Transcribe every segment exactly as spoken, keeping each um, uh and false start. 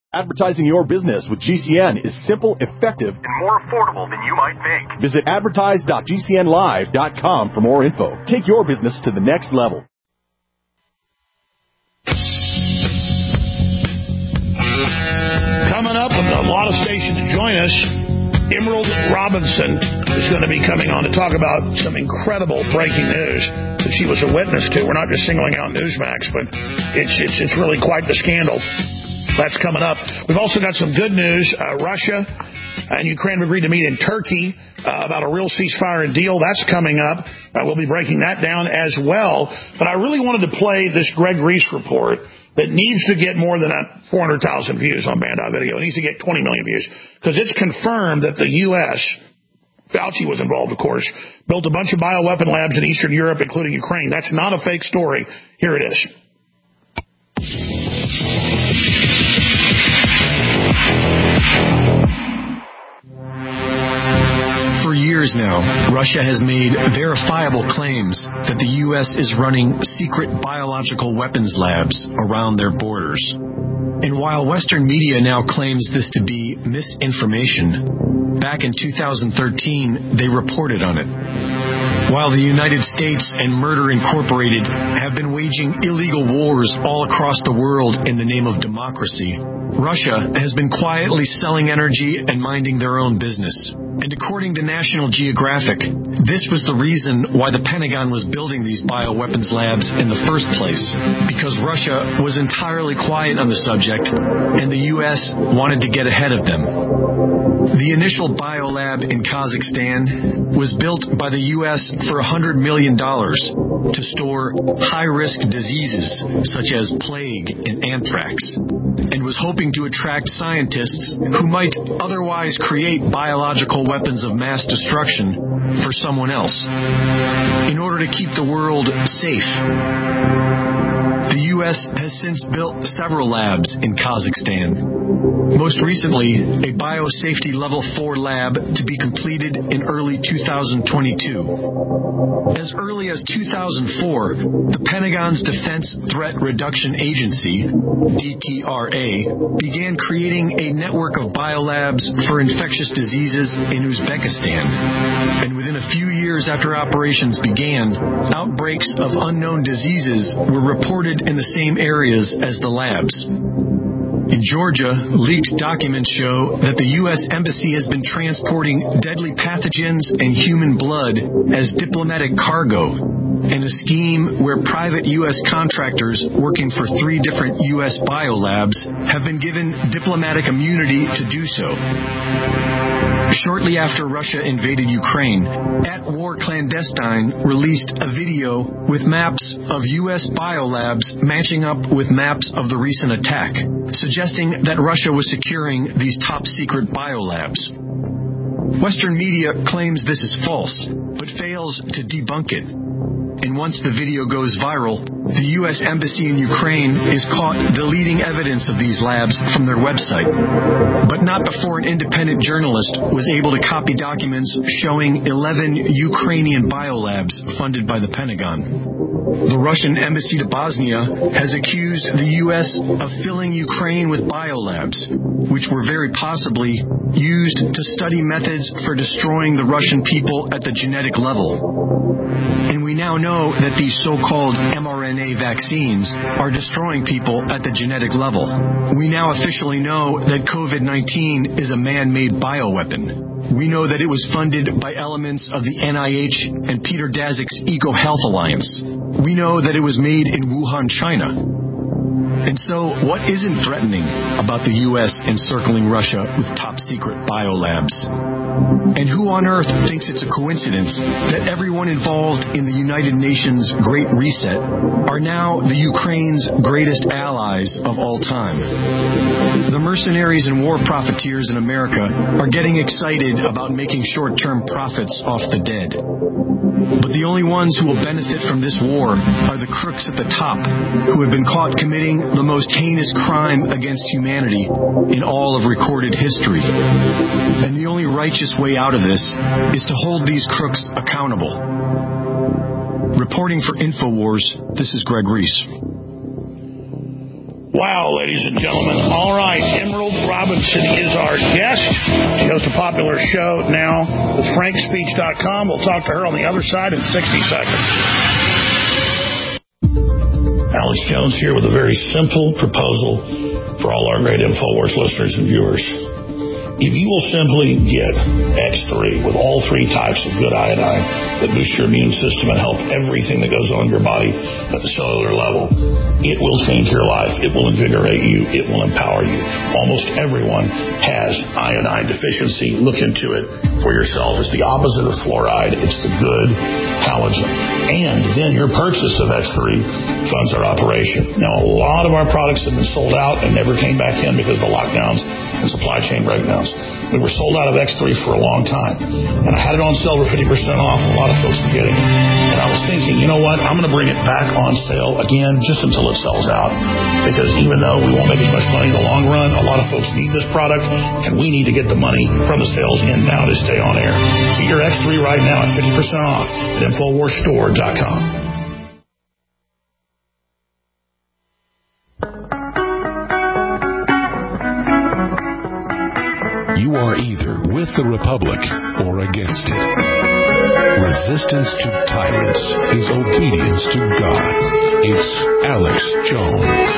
Advertising your business with G C N is simple, effective, and more affordable than you might think. Visit advertise dot g c n live dot com for more info. Take your business to the next level. Coming up, a lot of stations to join us. Emerald Robinson is going to be coming on to talk about some incredible breaking news that she was a witness to. We're not just singling out Newsmax, but it's it's it's really quite the scandal. That's coming up. We've also got some good news. Uh, Russia and Ukraine have agreed to meet in Turkey uh, about a real ceasefire and deal. That's coming up. Uh, we'll be breaking that down as well. But I really wanted to play this Greg Reese report that needs to get more than four hundred thousand views on Band-Out Video. It needs to get twenty million views because it's confirmed that the U S, Fauci was involved, of course, built a bunch of bioweapon labs in Eastern Europe, including Ukraine. That's not a fake story. Here it is. For years now, Russia has made verifiable claims that the U S is running secret biological weapons labs around their borders. And while Western media now claims this to be misinformation, back in two thousand thirteen, they reported on it. While the United States and Murder Incorporated have been waging illegal wars all across the world in the name of democracy, Russia has been quietly selling energy and minding their own business. And according to National Geographic, this was the reason why the Pentagon was building these bioweapons labs in the first place, because Russia was entirely quiet on the subject, and the U S wanted to get ahead of them. The initial biolab in Kazakhstan was built by the U S for one hundred million dollars to store high-risk diseases such as plague and anthrax, and was hoping to attract scientists who might otherwise create biological weapons of mass destruction for someone else, in order to keep the world safe. The U S has since built several labs in Kazakhstan. Most recently, a biosafety level four lab to be completed in early two thousand twenty-two. As early as two thousand four, the Pentagon's Defense Threat Reduction Agency, D T R A, began creating a network of biolabs for infectious diseases in Uzbekistan. And within a few years after operations began, outbreaks of unknown diseases were reported in the same areas as the labs. In Georgia, leaked documents show that the U S Embassy has been transporting deadly pathogens and human blood as diplomatic cargo, in a scheme where private U S contractors working for three different U S biolabs have been given diplomatic immunity to do so. Shortly after Russia invaded Ukraine, At War Clandestine released a video with maps of U S biolabs matching up with maps of the recent attack, suggesting that Russia was securing these top-secret biolabs. Western media claims this is false, but fails to debunk it. And once the video goes viral, the U S Embassy in Ukraine is caught deleting evidence of these labs from their website, but not before an independent journalist was able to copy documents showing eleven Ukrainian biolabs funded by the Pentagon. The Russian embassy to Bosnia has accused the U S of filling Ukraine with biolabs, which were very possibly used to study methods for destroying the Russian people at the genetic level. And we now know that these so-called mRNA vaccines are destroying people at the genetic level. We now officially know that COVID nineteen is a man-made bioweapon. We know that it was funded by elements of the N I H and Peter Daszak's EcoHealth Alliance. We know that it was made in Wuhan, China. And so, what isn't threatening about the U S encircling Russia with top-secret biolabs? And who on earth thinks it's a coincidence that everyone involved in the United Nations Great Reset are now the Ukraine's greatest allies of all time? The mercenaries and war profiteers in America are getting excited about making short-term profits off the dead. But the only ones who will benefit from this war are the crooks at the top, who have been caught committing the most heinous crime against humanity in all of recorded history. And the only righteous way out of this is to hold these crooks accountable. Reporting for InfoWars, this is Greg Reese. Wow, ladies and gentlemen. All right, Emerald Robinson is our guest. She hosts a popular show now with frank speech dot com. We'll talk to her on the other side in sixty seconds. Alex Jones here with a very simple proposal for all our great InfoWars listeners and viewers. If you will simply get X three with all three types of good iodine that boost your immune system and help everything that goes on in your body at the cellular level, it will change your life. It will invigorate you. It will empower you. Almost everyone has iodine deficiency. Look into it for yourself. It's the opposite of fluoride. It's the good halogen. And then your purchase of X three funds our operation. Now, a lot of our products have been sold out and never came back in because of the lockdowns and supply chain breakdowns. We were sold out of X three for a long time. And I had it on sale for fifty percent off, and a lot of folks were getting it. And I was thinking, you know what, I'm going to bring it back on sale again just until it sells out. Because even though we won't make as much money in the long run, a lot of folks need this product, and we need to get the money from the sales in now to stay on air. Get your X three right now at fifty percent off at infowars store dot com. You are either with the Republic or against it. Resistance to tyrants is obedience to God. It's Alex Jones.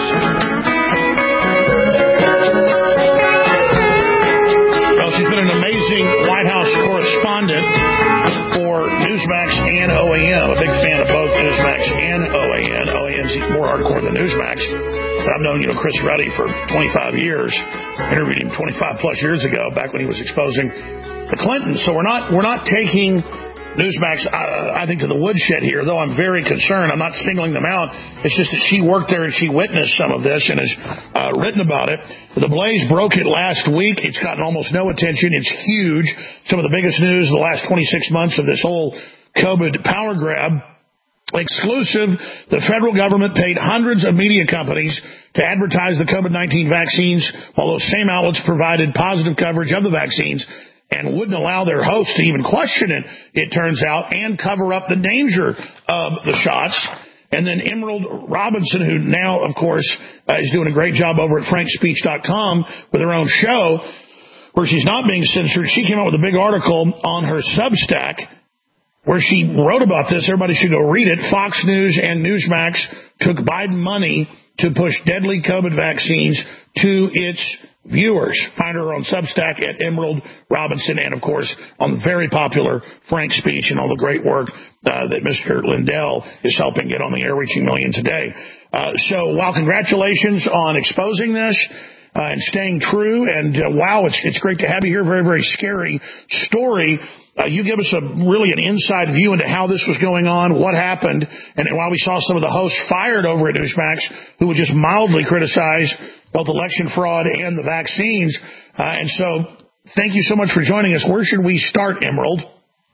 Well, she's been an amazing White House correspondent for Newsmax and O A M. A big fan of both Newsmax and O A M. O A M's more hardcore than Newsmax. But I've known, you know, Chris Ruddy for twenty-five years. Interviewed him twenty-five plus years ago, back when he was exposing the Clintons. So we're not we're not taking Newsmax, uh, I think, to the woodshed here, though I'm very concerned. I'm not singling them out. It's just that she worked there and she witnessed some of this and has uh, written about it. The Blaze broke it last week. It's gotten almost no attention. It's huge. Some of the biggest news of the last twenty-six months of this whole COVID power grab. Exclusive, the federal government paid hundreds of media companies to advertise the COVID nineteen vaccines, while those same outlets provided positive coverage of the vaccines and wouldn't allow their hosts to even question it, it turns out, and cover up the danger of the shots. And then Emerald Robinson, who now, of course, uh, is doing a great job over at frank speech dot com with her own show, where she's not being censored. She came out with a big article on her Substack where she wrote about this. Everybody should go read it. Fox News and Newsmax took Biden money to push deadly COVID vaccines to its viewers. Find her on Substack at Emerald Robinson, and, of course, on the very popular Frank Speech and all the great work uh, that Mister Lindell is helping get on the air, reaching millions a day. Uh, so while congratulations on exposing this uh, and staying true, and uh, wow, it's, it's great to have you here. Very, very scary story. Uh, you give us a really an inside view into how this was going on, what happened, and while we saw some of the hosts fired over at Newsmax who would just mildly criticize both election fraud and the vaccines. Uh, and so thank you so much for joining us. Where should we start, Emerald?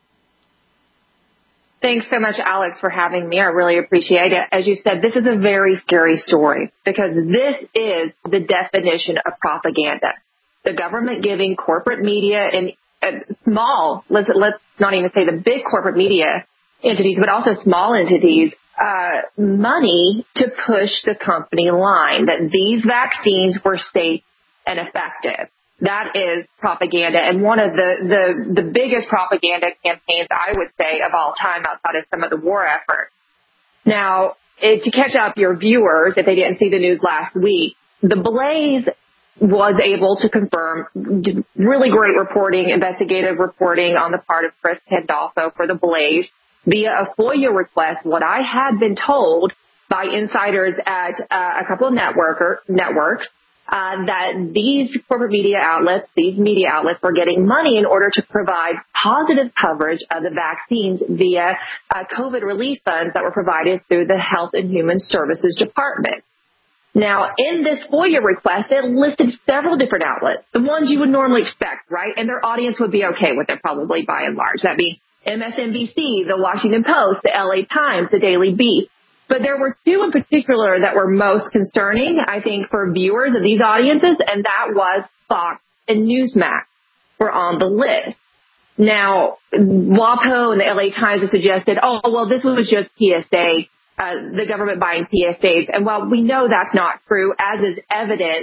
Thanks so much, Alex, for having me. I really appreciate it. As you said, this is a very scary story because this is the definition of propaganda. The government giving corporate media and uh, small, let's, let's not even say the big corporate media entities, but also small entities, uh, money to push the company line that these vaccines were safe and effective. That is propaganda, and one of the, the, the biggest propaganda campaigns, I would say, of all time outside of some of the war efforts. Now, if, to catch up your viewers, if they didn't see the news last week, the Blaze was able to confirm really great reporting, investigative reporting on the part of Chris Pandolfo for the Blaze via a FOIA request. What I had been told by insiders at uh, a couple of networker, networks, Uh, that these corporate media outlets, these media outlets were getting money in order to provide positive coverage of the vaccines via uh, COVID relief funds that were provided through the Health and Human Services Department. Now, in this FOIA request, it listed several different outlets, the ones you would normally expect, right? And their audience would be okay with it probably by and large. That'd be M S N B C, the Washington Post, the L A Times, the Daily Beast. But there were two in particular that were most concerning, I think, for viewers of these audiences, and that was Fox and Newsmax were on the list. Now, WAPO and the L A Times have suggested, oh, well, this was just P S A, uh, the government buying P S As. And while we know that's not true, as is evident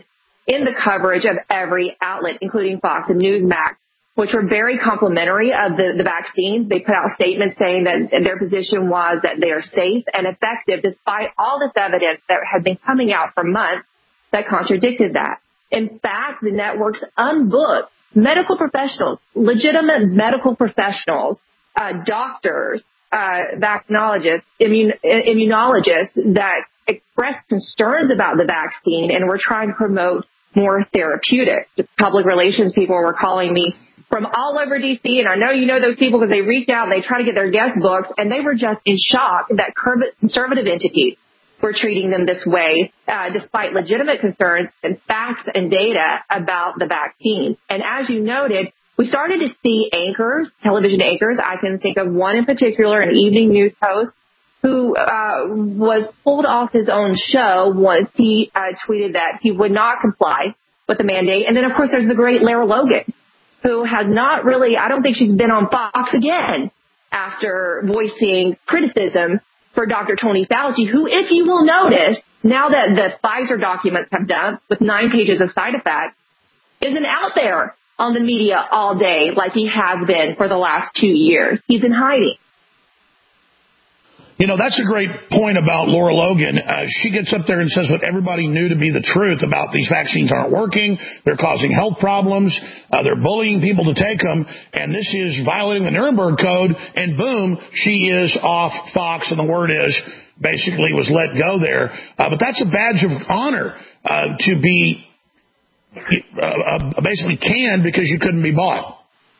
in the coverage of every outlet, including Fox and Newsmax, which were very complimentary of the, the vaccines. They put out statements saying that their position was that they are safe and effective, despite all this evidence that had been coming out for months that contradicted that. In fact, the networks unbooked medical professionals, legitimate medical professionals, uh, doctors, uh, vaccinologists, immun- immunologists that expressed concerns about the vaccine and were trying to promote more therapeutics. The public relations people were calling me from all over D C, and I know you know those people because they reach out and they try to get their guest books, and they were just in shock that conservative entities were treating them this way, uh, despite legitimate concerns and facts and data about the vaccine. And as you noted, we started to see anchors, television anchors. I can think of one in particular, an evening news host, who uh, was pulled off his own show once he uh, tweeted that he would not comply with the mandate. And then, of course, there's the great Lara Logan, who has not really, I don't think she's been on Fox again after voicing criticism for Doctor Tony Fauci, who, if you will notice, now that the Pfizer documents have done with nine pages of side effects, isn't out there on the media all day like he has been for the last two years. He's in hiding. You know, that's a great point about Lara Logan. Uh, she gets up there and says what everybody knew to be the truth about these vaccines aren't working. They're causing health problems. Uh, they're bullying people to take them. And this is violating the Nuremberg Code. And boom, she is off Fox. And the word is basically was let go there. Uh, but that's a badge of honor uh, to be uh, uh, basically canned because you couldn't be bought.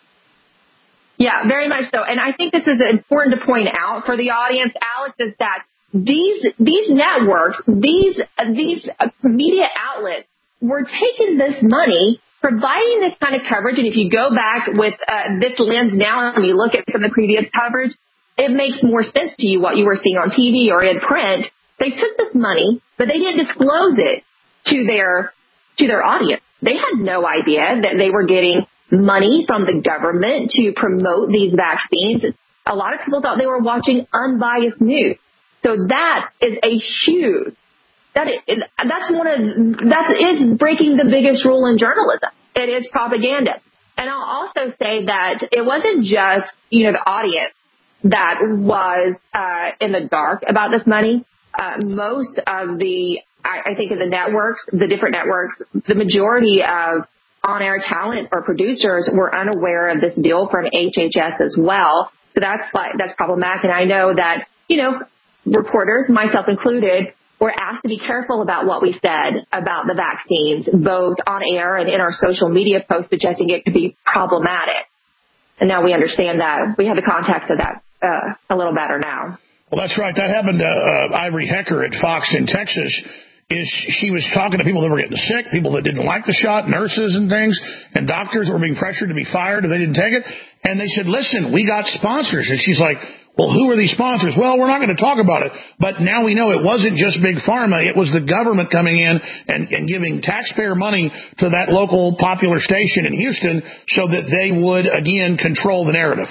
Yeah, very much so. And I think this is important to point out for the audience, Alex, is that these these networks, these these media outlets were taking this money, providing this kind of coverage. And if you go back with uh, this lens now and you look at some of the previous coverage, it makes more sense to you what you were seeing on T V or in print. They took this money, but they didn't disclose it to their to their audience. They had no idea that they were getting money from the government to promote these vaccines. A lot of people thought they were watching unbiased news. So that is a huge, that is, that's one of, that is breaking the biggest rule in journalism. It is propaganda. And I'll also say that it wasn't just, you know, the audience that was uh, in the dark about this money. Uh, most of the, I, I think of the networks, the different networks, the majority of on-air talent or producers were unaware of this deal from H H S as well. So that's like, that's problematic. And I know that, you know, reporters, myself included, were asked to be careful about what we said about the vaccines, both on air and in our social media posts, suggesting it could be problematic. And now we understand that. We have the context of that uh, a little better now. Well, that's right. That happened to uh, Ivory Hecker at Fox in Texas. Is she was talking to people that were getting sick, people that didn't like the shot, nurses and things, and doctors were being pressured to be fired if they didn't take it. And they said, listen, we got sponsors. And she's like, well, who are these sponsors? Well, we're not going to talk about it. But now we know it wasn't just Big Pharma. It was the government coming in and, and giving taxpayer money to that local popular station in Houston so that they would, again, control the narrative.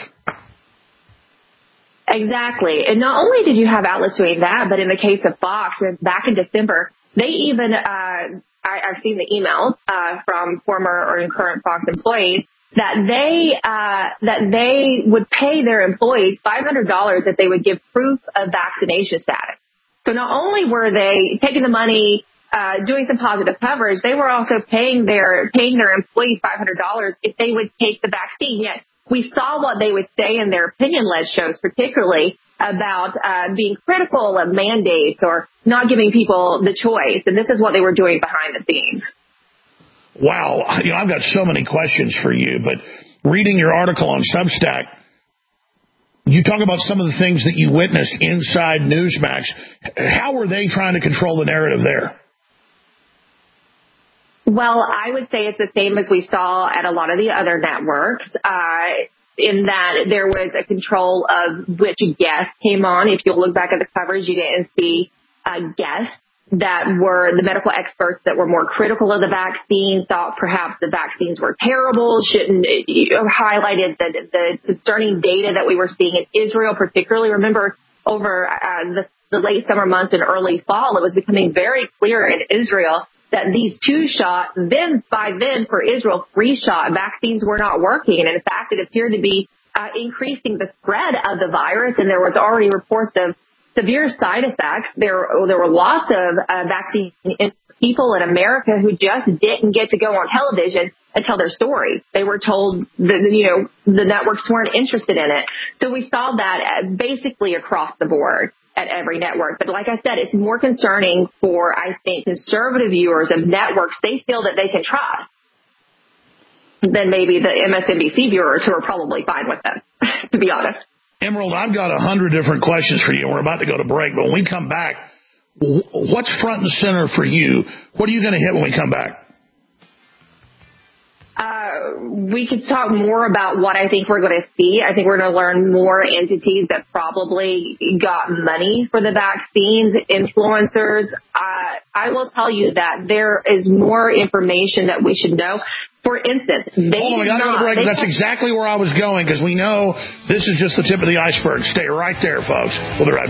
Exactly. And not only did you have outlets doing that, but in the case of Fox, back in December, they even, uh, I, I've seen the emails uh, from former or current Fox employees that they uh, that they would pay their employees five hundred dollars if they would give proof of vaccination status. So not only were they taking the money, uh, doing some positive coverage, they were also paying their paying their employees five hundred dollars if they would take the vaccine. Yet we saw what they would say in their opinion-led shows, particularly about uh, being critical of mandates or not giving people the choice. And this is what they were doing behind the scenes. Wow. You know, I've got so many questions for you, but reading your article on Substack, you talk about some of the things that you witnessed inside Newsmax. How were they trying to control the narrative there? Well, I would say it's the same as we saw at a lot of the other networks, uh, in that there was a control of which guests came on. If you look back at the coverage, you didn't see uh, guests that were the medical experts that were more critical of the vaccine, thought perhaps the vaccines were terrible, shouldn't, you know, highlighted the, the concerning data that we were seeing in Israel, particularly. Remember, over uh, the, the late summer months and early fall, it was becoming very clear in Israel that these two-shot, then by then for Israel, three-shot vaccines were not working. And in fact, it appeared to be uh, increasing the spread of the virus. And there was already reports of severe side effects. There, there were lots of uh, vaccine people in America who just didn't get to go on television and tell their story. They were told that, you know, the networks weren't interested in it. So we saw that basically across the board at every network. But like I said, it's more concerning for, I think, conservative viewers of networks they feel that they can trust than maybe the M S N B C viewers who are probably fine with them, to be honest. Emerald, I've got a hundred different questions for you. We're about to go to break, but when we come back, what's front and center for you? What are you going to hit when we come back? Uh, we could talk more about what I think we're going to see. I think we're going to learn more entities that probably got money for the vaccines, influencers. Uh, I will tell you that there is more information that we should know. For instance, they Hold on, we got to go to break. That's exactly where I was going, because we know this is just the tip of the iceberg. Stay right there, folks. We'll be right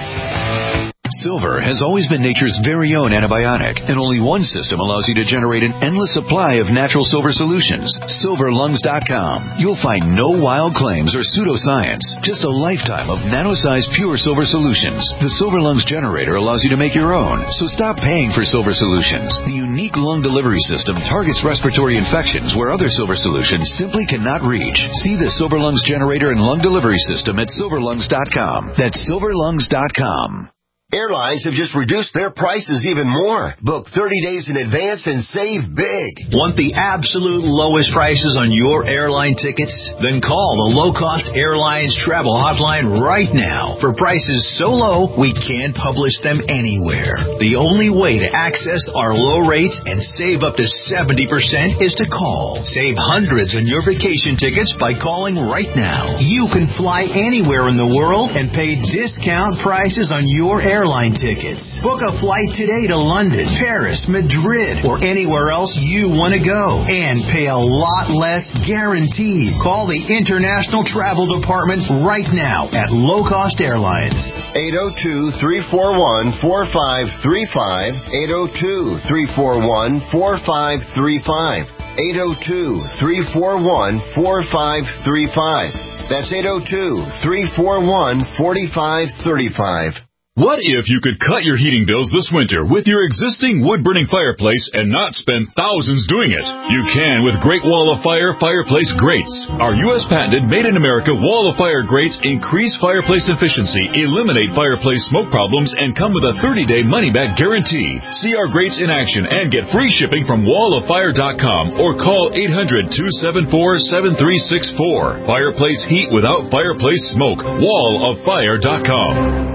back. Silver has always been nature's very own antibiotic, and only one system allows you to generate an endless supply of natural silver solutions. silver lungs dot com. You'll find no wild claims or pseudoscience, just a lifetime of nano-sized pure silver solutions. The Silver Lungs generator allows you to make your own, so stop paying for silver solutions. The unique lung delivery system targets respiratory infections where other silver solutions simply cannot reach. See the Silver Lungs generator and lung delivery system at silver lungs dot com. That's silver lungs dot com. Airlines have just reduced their prices even more. Book thirty days in advance and save big. Want the absolute lowest prices on your airline tickets? Then call the Low Cost Airlines Travel Hotline right now for prices so low we can't publish them anywhere. The only way to access our low rates and save up to seventy percent is to call. Save hundreds on your vacation tickets by calling right now. You can fly anywhere in the world and pay discount prices on your airline airline tickets. Book a flight today to London, Paris, Madrid, or anywhere else you want to go and pay a lot less guaranteed. Call the International Travel Department right now at Low Cost Airlines. eight oh two, three four one, four five three five. eight oh two, three four one, four five three five. eight oh two, three four one, four five three five. That's eight oh two, three four one, four five three five. What if you could cut your heating bills this winter with your existing wood-burning fireplace and not spend thousands doing it? You can with Great Wall of Fire Fireplace Grates. Our U S patented made-in-America Wall of Fire grates increase fireplace efficiency, eliminate fireplace smoke problems, and come with a thirty-day money-back guarantee. See our grates in action and get free shipping from wall of fire dot com or call eight hundred, two seven four, seven three six four. Fireplace heat without fireplace smoke. wall of fire dot com.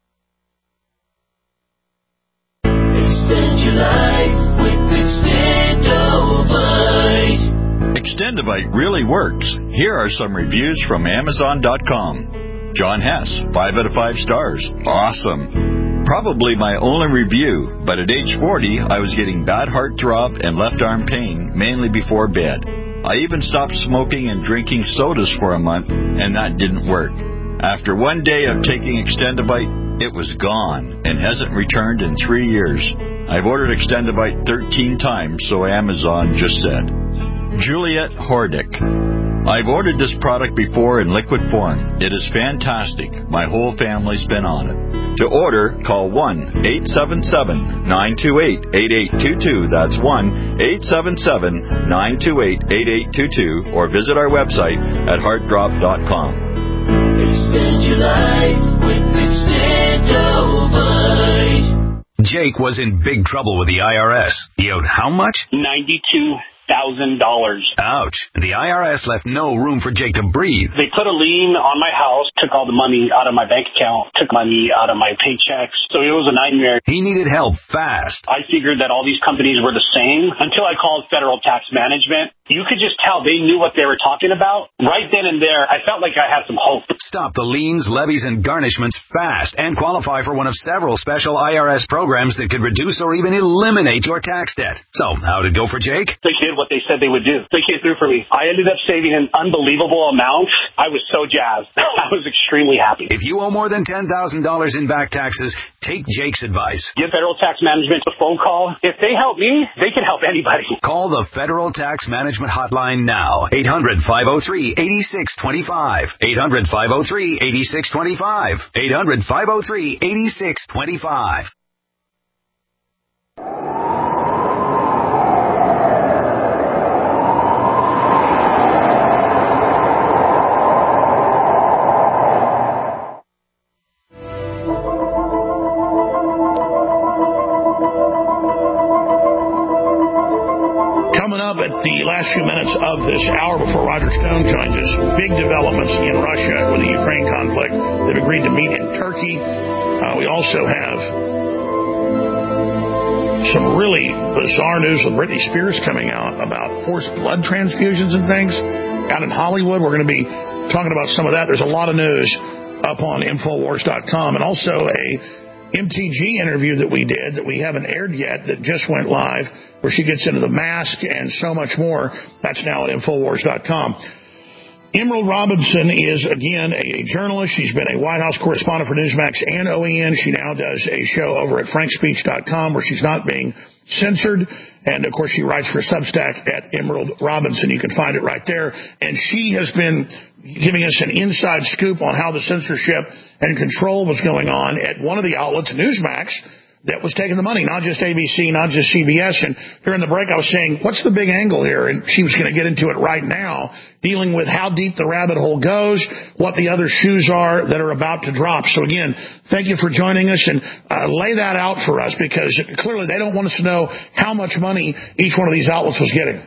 Extend your life with Extendovite. Extendovite really works. Here are some reviews from amazon dot com. John Hess, five out of five stars. Awesome. Probably my only review, but at age forty, I was getting bad heart throb and left arm pain, mainly before bed. I even stopped smoking and drinking sodas for a month, and that didn't work. After one day of taking Extendovite, it was gone and hasn't returned in three years. I've ordered Extendovite thirteen times, so Amazon just said. Juliet Hordick. I've ordered this product before in liquid form. It is fantastic. My whole family's been on it. To order, call one eight seven seven, nine two eight, eight eight two two. That's one eight seven seven, nine two eight, eight eight two two, or visit our website at heart drop dot com. Extend your life with Extendovite. Jake was in big trouble with the I R S. He owed how much? ninety-two thousand dollars. Ouch. The I R S left no room for Jake to breathe. They put a lien on my house, took all the money out of my bank account, took money out of my paychecks. So it was a nightmare. He needed help fast. I figured that all these companies were the same until I called Federal Tax Management. you could just tell they knew what they were talking about. Right then and there, I felt like I had some hope. Stop the liens, levies, and garnishments fast and qualify for one of several special I R S programs that could reduce or even eliminate your tax debt. So, how'd it go for Jake? They did what they said they would do. They came through for me. I ended up saving an unbelievable amount. I was so jazzed. I was extremely happy. If you owe more than ten thousand dollars in back taxes, take Jake's advice. Give Federal Tax Management a phone call. If they help me, they can help anybody. Call the Federal Tax Management Hotline now. eight hundred, five oh three, eight six two five. eight hundred, five oh three, eight six two five. eight hundred, five oh three, eight six two five. At the last few minutes of this hour before Roger Stone joins us, big developments in Russia with the Ukraine conflict. They've agreed to meet in Turkey. Uh, we also have some really bizarre news with Britney Spears coming out about forced blood transfusions and things out in Hollywood. We're going to be talking about some of that. There's a lot of news up on Infowars dot com, and also a M T G interview that we did that we haven't aired yet that just went live, where she gets into the mask and so much more. That's now at Infowars dot com. Emerald Robinson is, again, a journalist. She's been a White House correspondent for Newsmax and O E N. She now does a show over at frank speech dot com where she's not being censored. And, of course, she writes for Substack at Emerald Robinson. You can find it right there. And she has been giving us an inside scoop on how the censorship and control was going on at one of the outlets, Newsmax, that was taking the money, not just A B C, not just C B S. And during the break, I was saying, what's the big angle here? And she was going to get into it right now, dealing with how deep the rabbit hole goes, what the other shoes are that are about to drop. So, again, thank you for joining us, and uh, lay that out for us, because clearly they don't want us to know how much money each one of these outlets was getting.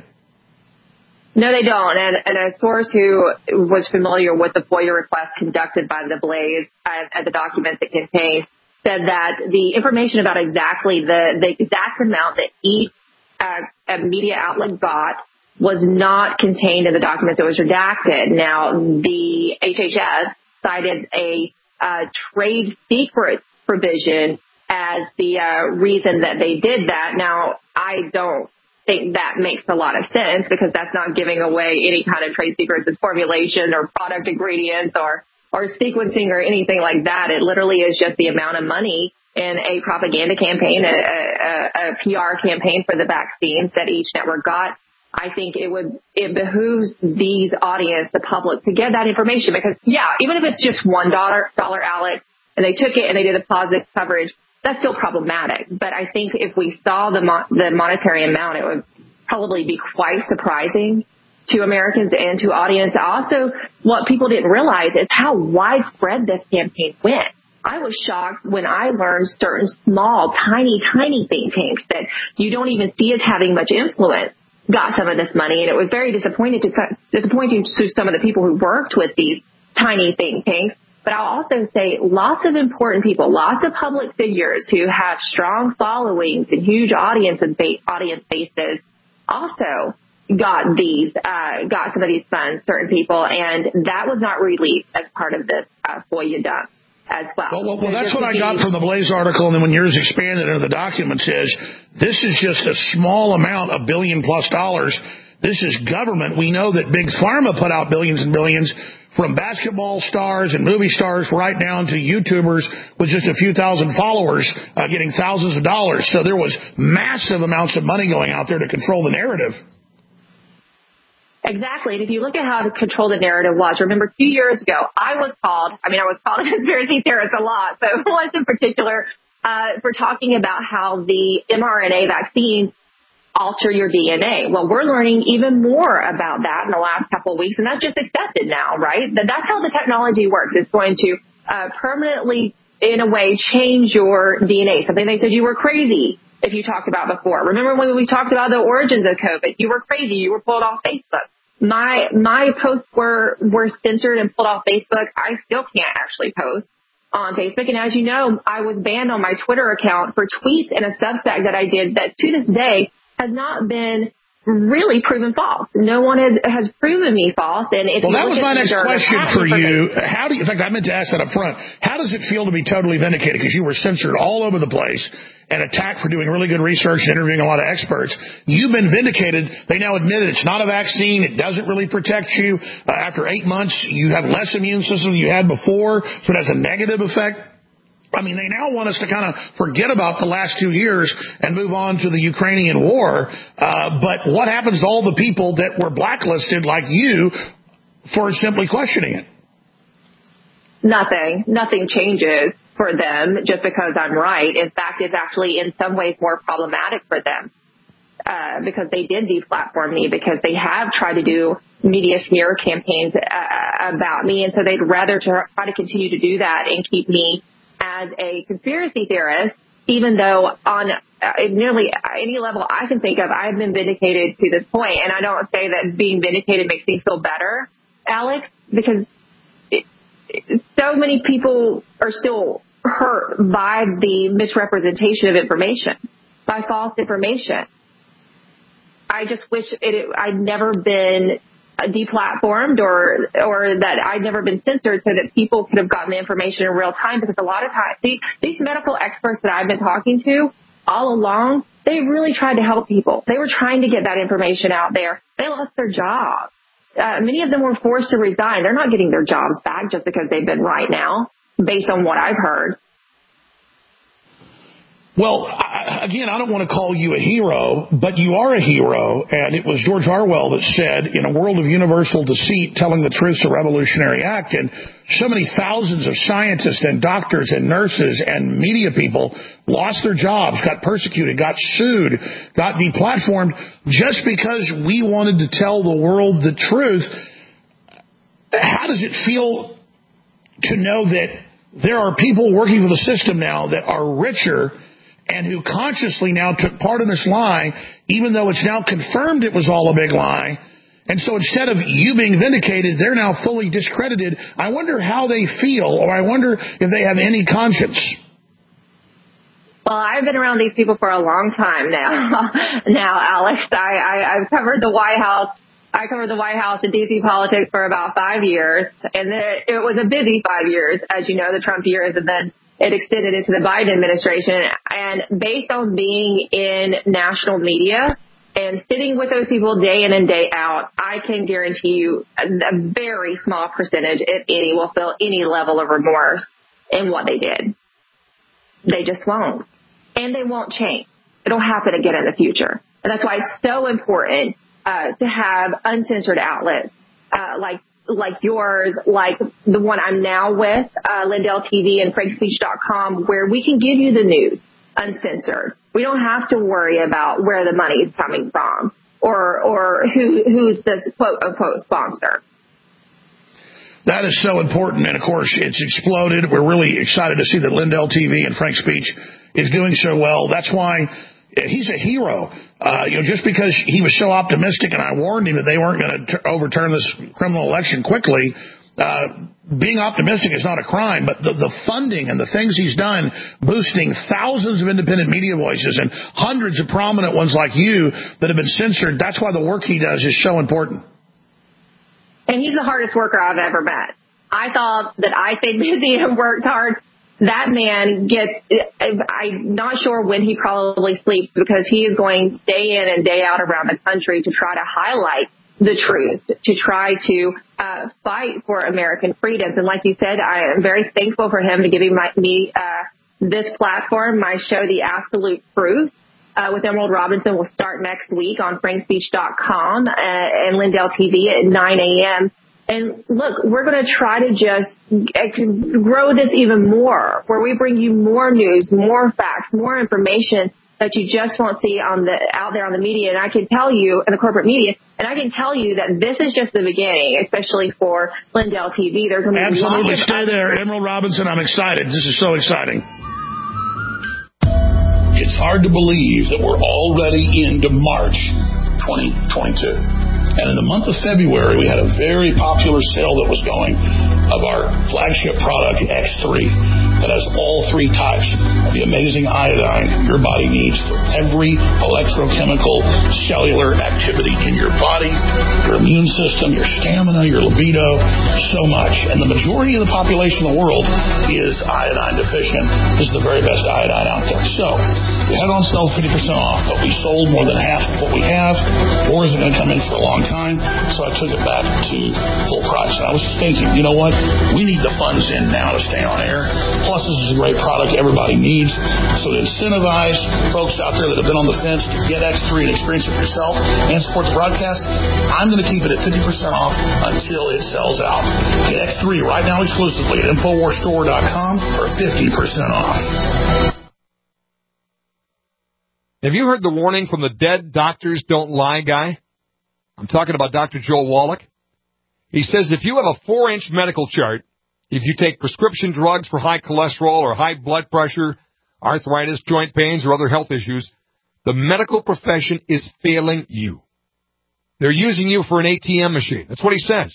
No, they don't. And, and a source who was familiar with the FOIA request conducted by the Blaze and, and the documents it contained said that the information about exactly the, the exact amount that each uh, media outlet got was not contained in the documents. It was redacted. Now, the H H S cited a uh, trade secret provision as the uh, reason that they did that. Now, I don't think that makes a lot of sense, because that's not giving away any kind of trade secrets as formulation or product ingredients or or sequencing or anything like that. It literally is just the amount of money in a propaganda campaign, a, a, a P R campaign for the vaccines that each network got. I think it would, it behooves these audience, the public, to get that information, because, yeah, even if it's just one dollar, dollar outlet and they took it and they did a positive coverage, that's still problematic. But I think if we saw the mo- the monetary amount, it would probably be quite surprising to Americans and to audience. Also, what people didn't realize is how widespread this campaign went. I was shocked when I learned certain small, tiny, tiny think tanks that you don't even see as having much influence got some of this money. And it was very disappointing to, disappointing to some of the people who worked with these tiny think tanks. But I'll also say lots of important people, lots of public figures who have strong followings and huge audience and ba- audience bases also got these, uh, got some of these funds, certain people, and that was not released as part of this uh, FOIA dump as well. Well, well, well that's what I got from the Blaze article, and then when yours expanded into the documents is, this is just a small amount, a billion plus dollars. This is government. We know that Big Pharma put out billions and billions, from basketball stars and movie stars right down to YouTubers with just a few thousand followers uh, getting thousands of dollars. So there was massive amounts of money going out there to control the narrative. Exactly. And if you look at how to control the narrative was, remember two years ago, I was called, I mean, I was called a conspiracy theorist a lot, but once in particular, uh, for talking about how the mRNA vaccines alter your D N A. Well, we're learning even more about that in the last couple of weeks, and that's just accepted now, right? That that's how the technology works. It's going to uh, permanently, in a way, change your D N A, something they said you were crazy if you talked about before. Remember when we talked about the origins of COVID? You were crazy. You were pulled off Facebook. My my posts were, were censored and pulled off Facebook. I still can't actually post on Facebook. And as you know, I was banned on my Twitter account for tweets and a Substack that I did that to this day has not been really proven false. No one has, has proven me false. And if well, you that was my next question for you. How do you, in fact, I meant to ask that up front. How does it feel to be totally vindicated? Because you were censored all over the place and attacked for doing really good research and interviewing a lot of experts. You've been vindicated. They now admit it. It's not a vaccine. It doesn't really protect you. Uh, after eight months, you have less immune system than you had before, so it has a negative effect. I mean, they now want us to kind of forget about the last two years and move on to the Ukrainian war. Uh, but what happens to all the people that were blacklisted like you for simply questioning it? Nothing. Nothing changes for them just because I'm right. In fact, it's actually in some ways more problematic for them uh, because they did deplatform me, because they have tried to do media smear campaigns uh, about me. And so they'd rather try to continue to do that and keep me as a conspiracy theorist, even though on uh, nearly any level I can think of, I've been vindicated to this point. And I don't say that being vindicated makes me feel better, Alex, because it, it, so many people are still hurt by the misrepresentation of information, by false information. I just wish it, I'd never been deplatformed or or that I'd never been censored so that people could have gotten the information in real time, because a lot of times these, these medical experts that I've been talking to all along, they really tried to help people. They were trying to get that information out there. They lost their jobs. Uh, many of them were forced to resign. They're not getting their jobs back just because they've been right now, based on what I've heard. Well, I, again, I don't want to call you a hero, but you are a hero, and it was George Orwell that said, in a world of universal deceit, telling the truth's a revolutionary act, and so many thousands of scientists and doctors and nurses and media people lost their jobs, got persecuted, got sued, got deplatformed, just because we wanted to tell the world the truth. How does it feel to know that there are people working for the system now that are richer and who consciously now took part in this lie, even though it's now confirmed it was all a big lie? And so instead of you being vindicated, they're now fully discredited. I wonder how they feel, or I wonder if they have any conscience. Well, I've been around these people for a long time now. now, Alex, I, I, I've covered the White House. I covered the White House and D C politics for about five years, and it, it was a busy five years, as you know, the Trump years, and then it extended into the Biden administration. And based on being in national media and sitting with those people day in and day out, I can guarantee you a, a very small percentage, if any, will feel any level of remorse in what they did. They just won't. And they won't change. It'll happen again in the future. And that's why it's so important uh, to have uncensored outlets uh, like like yours, like the one I'm now with, uh, Lindell T V and Frank Speech dot com, where we can give you the news uncensored. We don't have to worry about where the money is coming from or or who who's the quote unquote sponsor. That is so important, and of course it's exploded. We're really excited to see that Lindell T V and Frank Speech is doing so well. That's why he's a hero. Uh, you know, just because he was so optimistic, and I warned him that they weren't going to t- overturn this criminal election quickly. Uh, being optimistic is not a crime, but the, the funding and the things he's done, boosting thousands of independent media voices and hundreds of prominent ones like you that have been censored, that's why the work he does is so important. And he's the hardest worker I've ever met. I thought that I stayed busy and worked hard. That man gets, I'm not sure when he probably sleeps, because he is going day in and day out around the country to try to highlight the truth, to try to uh, fight for American freedoms. And like you said, I am very thankful for him to giving my, me uh, this platform. My show, The Absolute Truth, uh, with Emerald Robinson, will start next week on Frank Speech dot com uh, and Lindell T V at nine a.m. And look, we're going to try to just grow this even more, where we bring you more news, more facts, more information that you just won't see on the out there on the media. And I can tell you, in the corporate media, and I can tell you that this is just the beginning, especially for Lindell T V. There's going to be absolutely stay there, Emerald Robinson. I'm excited. This is so exciting. It's hard to believe that we're already into March twenty twenty-two. And in the month of February, we had a very popular sale that was going of our flagship product, X three, that has all three types of the amazing iodine your body needs for every electrochemical cellular activity in your body, your immune system, your stamina, your libido, so much. And the majority of the population of the world is iodine deficient. This is the very best iodine out there. So we had it on sale fifty percent off, but we sold more than half of what we have. More isn't going to come in for a long time, so I took it back to full price. And I was just thinking, you know what? We need the funds in now to stay on air. Plus, this is a great product everybody needs. So to incentivize folks out there that have been on the fence to get X three and experience it yourself and support the broadcast, I'm going to keep it at fifty percent off until it sells out. Get X three right now exclusively at Infowars Store dot com for fifty percent off. Have you heard the warning from the dead doctors don't lie guy? I'm talking about Doctor Joel Wallach. He says if you have a four-inch medical chart, if you take prescription drugs for high cholesterol or high blood pressure, arthritis, joint pains, or other health issues, the medical profession is failing you. They're using you for an A T M machine. That's what he says.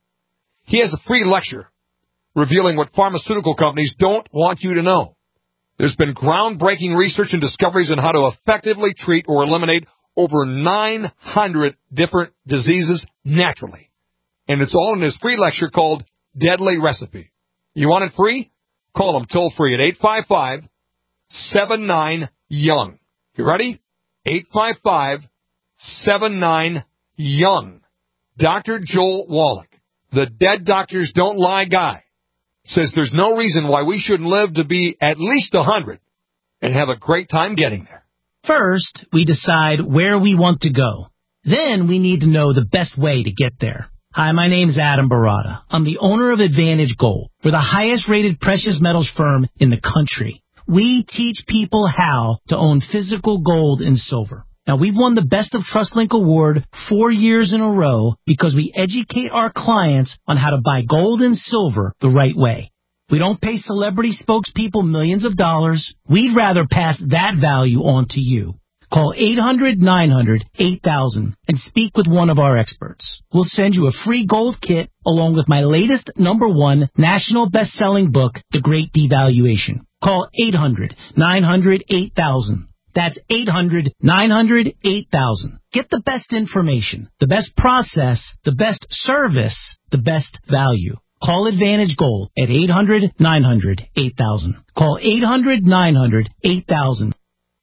He has a free lecture revealing what pharmaceutical companies don't want you to know. There's been groundbreaking research and discoveries on how to effectively treat or eliminate over nine hundred different diseases naturally. And it's all in his free lecture called Deadly Recipe. You want it free? Call him toll free at eight five five, seven nine, young. You ready? eight five five, seven nine, young. Doctor Joel Wallach, the dead doctors don't lie guy, says there's no reason why we shouldn't live to be at least one hundred and have a great time getting there. First, we decide where we want to go. Then we need to know the best way to get there. Hi, my name is Adam Barata. I'm the owner of Advantage Gold. We're the highest-rated precious metals firm in the country. We teach people how to own physical gold and silver. Now, we've won the Best of TrustLink Award four years in a row because we educate our clients on how to buy gold and silver the right way. We don't pay celebrity spokespeople millions of dollars. We'd rather pass that value on to you. Call eight hundred, nine hundred, eight thousand and speak with one of our experts. We'll send you a free gold kit along with my latest number one national best-selling book, The Great Devaluation. Call eight hundred, nine hundred, eight thousand. That's eight hundred, nine hundred, eight thousand. Get the best information, the best process, the best service, the best value. Call Advantage Gold at eight hundred, nine hundred, eight thousand. Call eight hundred, nine hundred, eight thousand.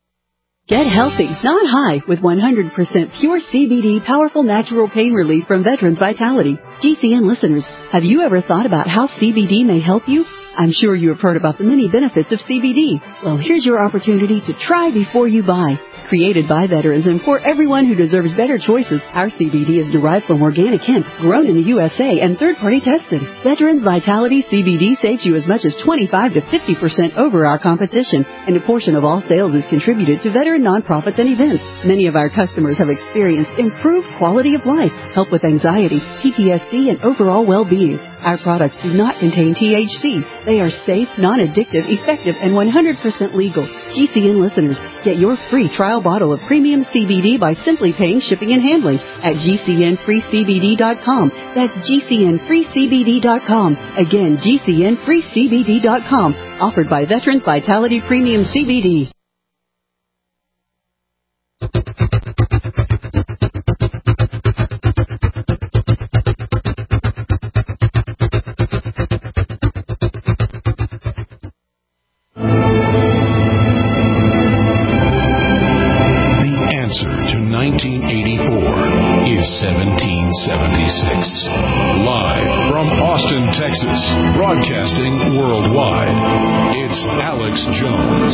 Get healthy, not high, with one hundred percent pure C B D powerful natural pain relief from Veterans Vitality. G C N listeners, have you ever thought about how C B D may help you? I'm sure you have heard about the many benefits of C B D. Well, here's your opportunity to try before you buy. Created by veterans and for everyone who deserves better choices, our C B D is derived from organic hemp, grown in the U S A and third-party tested. Veterans Vitality C B D saves you as much as twenty-five to fifty percent over our competition, and a portion of all sales is contributed to veteran nonprofits and events. Many of our customers have experienced improved quality of life, help with anxiety, P T S D, and overall well-being. Our products do not contain T H C. They are safe, non-addictive, effective, and one hundred percent legal. G C N listeners, get your free trial bottle of premium C B D by simply paying shipping and handling at G C N free C B D dot com. That's G C N free C B D dot com. Again, G C N free C B D dot com. Offered by Veterans Vitality Premium C B D. nineteen eighty-four is seventeen seventy-six. Live from Austin, Texas, broadcasting worldwide, it's Alex Jones.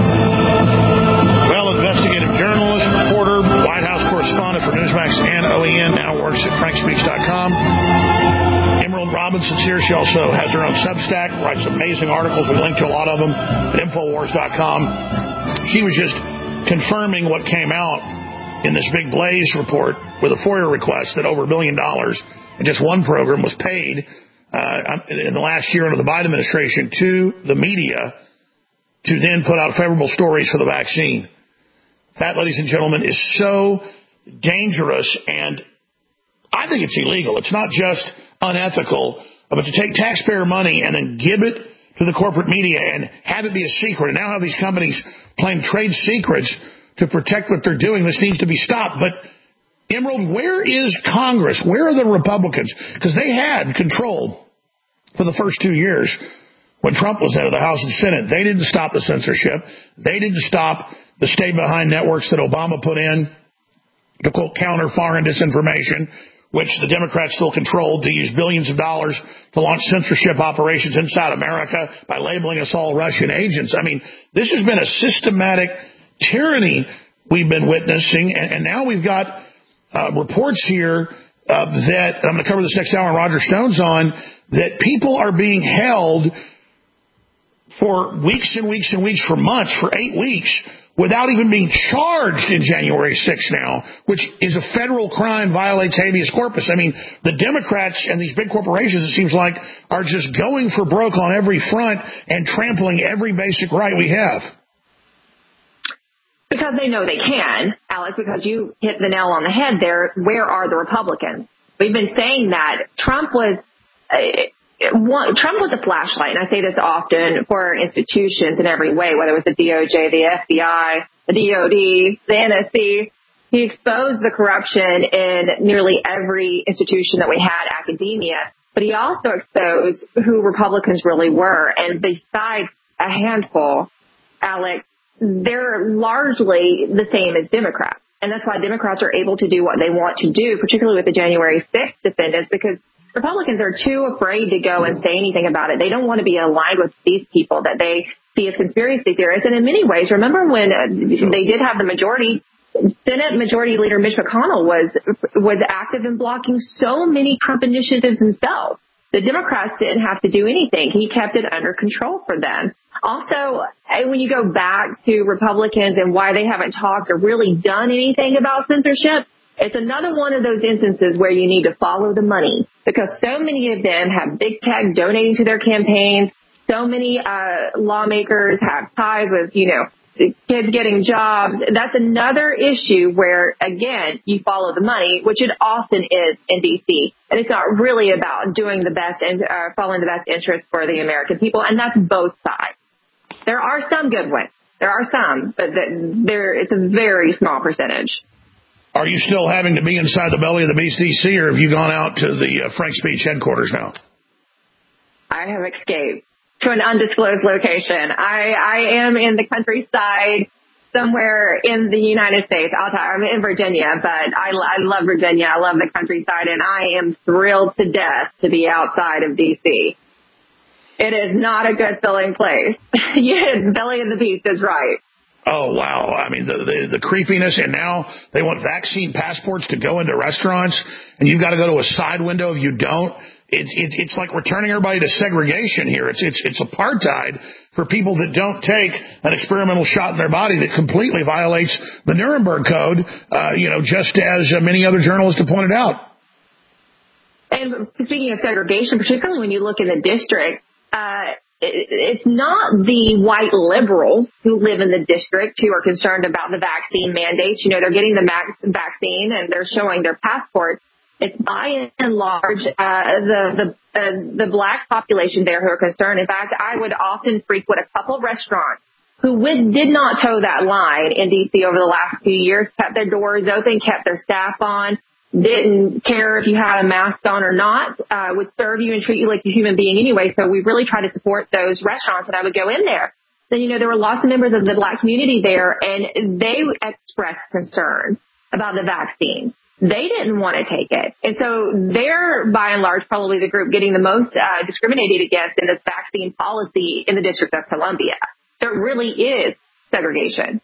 Well, investigative journalist, reporter, White House correspondent for Newsmax and O E N, now works at frank speech dot com. Emerald Robinson's here. She also has her own Substack, writes amazing articles. We link to a lot of them at Infowars dot com. She was just confirming what came out in this big Blaze report with a FOIA request that over a billion dollars in just one program was paid uh, in the last year under the Biden administration to the media to then put out favorable stories for the vaccine. That, ladies and gentlemen, is so dangerous and I think it's illegal. It's not just unethical, but to take taxpayer money and then give it to the corporate media and have it be a secret, and now have these companies playing trade secrets to protect what they're doing. This needs to be stopped. But, Emerald, where is Congress? Where are the Republicans? Because they had control for the first two years when Trump was head of the House and Senate. They didn't stop the censorship. They didn't stop the stay-behind networks that Obama put in to, quote, counter foreign disinformation, which the Democrats still controlled, to use billions of dollars to launch censorship operations inside America by labeling us all Russian agents. I mean, this has been a systematic tyranny we've been witnessing, and, and now we've got uh, reports here uh, that, I'm going to cover this next hour, and Roger Stone's on, that people are being held for weeks and weeks and weeks, for months, for eight weeks, without even being charged in January sixth now, which is a federal crime, violates habeas corpus. I mean, the Democrats and these big corporations, it seems like, are just going for broke on every front and trampling every basic right we have. Because they know they can, Alex, because you hit the nail on the head there. Where are the Republicans? We've been saying that Trump was uh, one, Trump was a flashlight, and I say this often, for institutions in every way, whether it was the D O J, the F B I, the D O D, the N S C. He exposed the corruption in nearly every institution that we had, academia, but he also exposed who Republicans really were. And besides a handful, Alex, they're largely the same as Democrats. And that's why Democrats are able to do what they want to do, particularly with the January sixth defendants, because Republicans are too afraid to go and say anything about it. They don't want to be aligned with these people that they see as conspiracy theorists. And in many ways, remember when uh, they did have the majority, Senate Majority Leader Mitch McConnell was was active in blocking so many Trump initiatives himself. The Democrats didn't have to do anything. He kept it under control for them. Also, when you go back to Republicans and why they haven't talked or really done anything about censorship, it's another one of those instances where you need to follow the money, because so many of them have big tech donating to their campaigns. So many uh, lawmakers have ties with, you know, kids getting jobs. That's another issue where, again, you follow the money, which it often is in D C. And it's not really about doing the best and uh, following the best interest for the American people. And that's both sides. There are some good ones. There are some, but there it's a very small percentage. Are you still having to be inside the belly of the beast, D C, or have you gone out to the uh, Frank's Beach headquarters now? I have escaped to an undisclosed location. I, I am in the countryside somewhere in the United States. I'll tell you, I'm in Virginia, but I, I love Virginia. I love the countryside, and I am thrilled to death to be outside of D C. It is not a good feeling place. Yes, belly of the beast is right. Oh, wow. I mean, the, the the creepiness, and now they want vaccine passports to go into restaurants, and you've got to go to a side window if you don't. It, it, it's like returning everybody to segregation here. It's, it's, it's apartheid for people that don't take an experimental shot in their body that completely violates the Nuremberg Code, uh, you know, just as uh, many other journalists have pointed out. And speaking of segregation, particularly when you look in the district, uh, it's not the white liberals who live in the district who are concerned about the vaccine mandates. You know, they're getting the vaccine and they're showing their passports. It's by and large uh, the the uh, the black population there who are concerned. In fact, I would often frequent a couple restaurants who would, did not toe that line in D C over the last few years, kept their doors open, kept their staff on, didn't care if you had a mask on or not, uh, would serve you and treat you like a human being anyway. So we really try to support those restaurants, and I would go in there. Then, you know, there were lots of members of the black community there, and they expressed concerns about the vaccine. They didn't want to take it. And so they're, by and large, probably the group getting the most uh, discriminated against in this vaccine policy in the District of Columbia. There really is segregation.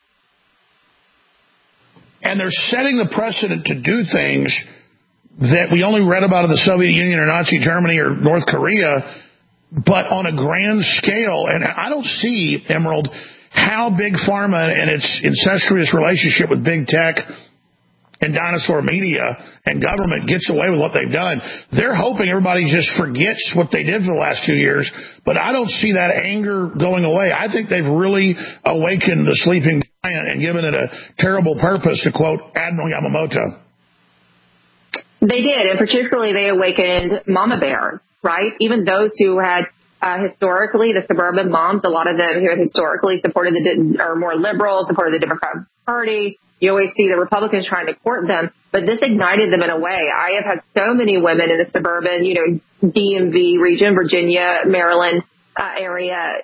And they're setting the precedent to do things that we only read about in the Soviet Union or Nazi Germany or North Korea, but on a grand scale. And I don't see, Emerald, how Big Pharma and its incestuous relationship with Big Tech and dinosaur media and government gets away with what they've done. They're hoping everybody just forgets what they did for the last two years, but I don't see that anger going away. I think they've really awakened the sleeping giant and given it a terrible purpose, to quote Admiral Yamamoto. They did, and particularly they awakened mama bears, right? Even those who had uh, historically, the suburban moms, a lot of them who had historically supported the, or more liberal, supported the Democratic Party. You always see the Republicans trying to court them, but this ignited them in a way. I have had so many women in the suburban, you know, D M V region, Virginia, Maryland uh, area.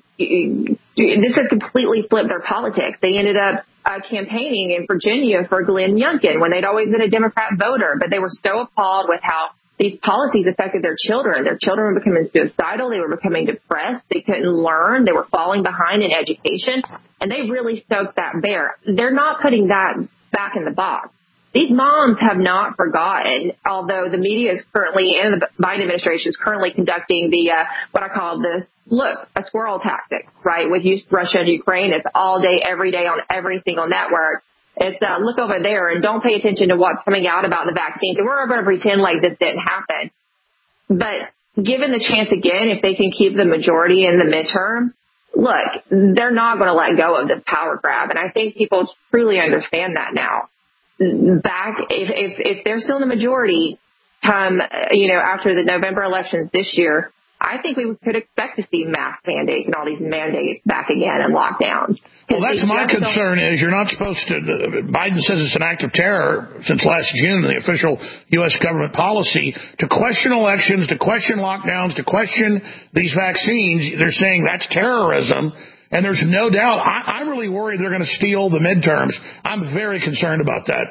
This has completely flipped their politics. They ended up uh, campaigning in Virginia for Glenn Youngkin when they'd always been a Democrat voter, but they were so appalled with how these policies affected their children. Their children were becoming suicidal. They were becoming depressed. They couldn't learn. They were falling behind in education, and they really stoked that bear. They're not putting that back in the box. These moms have not forgotten, although the media is currently, and the Biden administration is currently conducting the, uh, what I call this, look, a squirrel tactic, right? With Russia and Ukraine, it's all day, every day on every single network. It's, uh, look over there and don't pay attention to what's coming out about the vaccines. And we're going to pretend like this didn't happen. But given the chance again, if they can keep the majority in the midterms, look, they're not going to let go of this power grab. And I think people truly understand that now. Back, if, if, if they're still in the majority come, you know, after the November elections this year, I think we could expect to see mask mandates and all these mandates back again and lockdowns. Well, that's my concern is you're not supposed to, Biden says it's an act of terror since last June, the official U S government policy, to question elections, to question lockdowns, to question these vaccines. They're saying that's terrorism. And there's no doubt, I, I'm really worried they're going to steal the midterms. I'm very concerned about that.